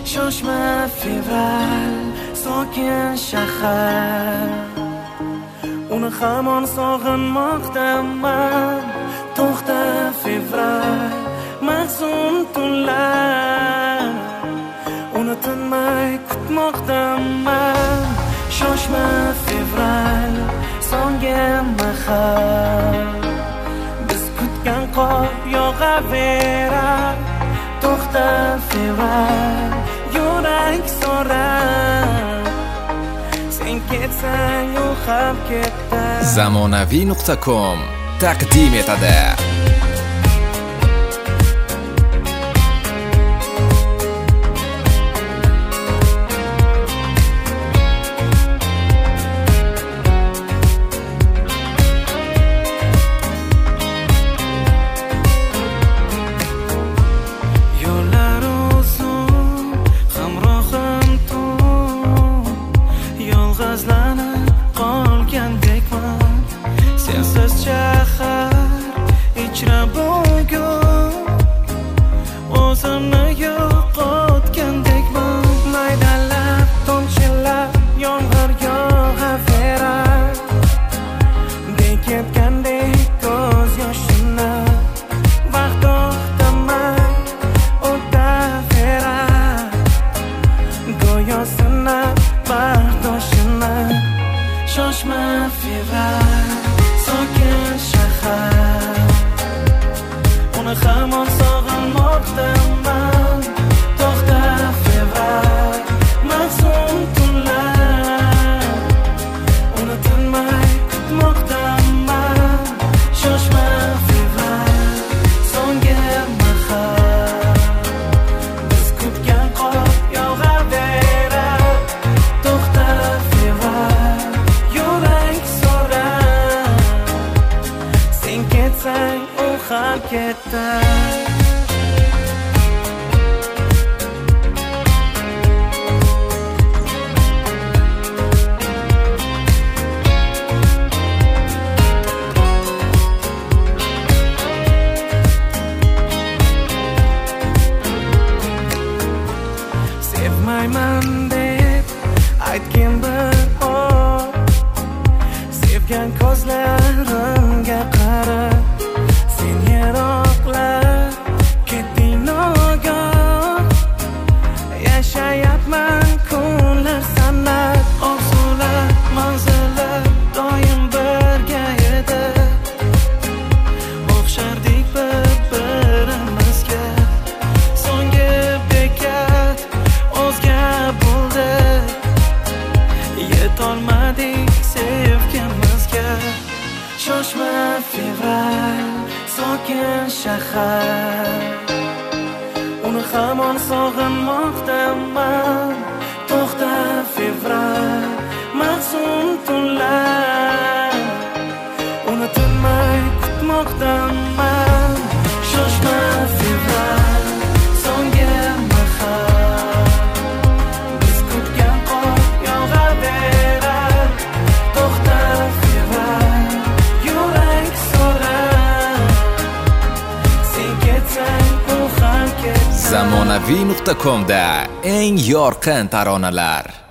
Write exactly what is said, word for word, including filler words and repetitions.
shoshma fevral sokin shahar, uni hamon sog'inmoqdaman. To'xta fevral mahzun tunlar, uni tinmay kutmoqdaman. Shoshma fevral songa mahal, biz kutgan qor yog'averar. To'xta fevral yurak so'rar, sen ketsang u ham ketdi. zamonaviy nuqta com taqdim etadi. Sensiz shahar ichra bugun o'zimni yo'qotgandekman. Maydalab tomchilab yomg'ir yog'averar, beketgandek ko'z yoshimni vaqt to'xtamay o'taverar. Go'yo sinab bardoshimni. Shoshma fevral sokin shahar, uni hamon sog'inmoqdaman. To'xta fevral mahzun tunlar, uni tinmay kutmoqdaman. Shoshma fevral so'nggi mahal, biz kutgan qor yog'averar. To'xta fevral yurak so'rar, sen ketsang u ham ketdi. Sevmayman deb aytgin bir or, sevgan ko'zlarimga qara. Sen yiroqlab ketding nogoh, yashayapman kunlar sanab. Orzular manzillar doim birga edi, o'xshardik bir-birimizga. So'nggi bekat o'zga bo'ldi, yetolmadik sevgimizga. Shoshma fevral sokin shahar, uni hamon sog'inmoqdaman. To'xta fevral mahzun tunlar, uni tinmay kutmoqdaman. Shoshma fevral so'nggi mahal, biz kutgan qor yog'averar. To'xta fevral yurak so'rar, sen ketsang u ham ketdi. zamonaviy nuqta com da eng yorqin taronalar.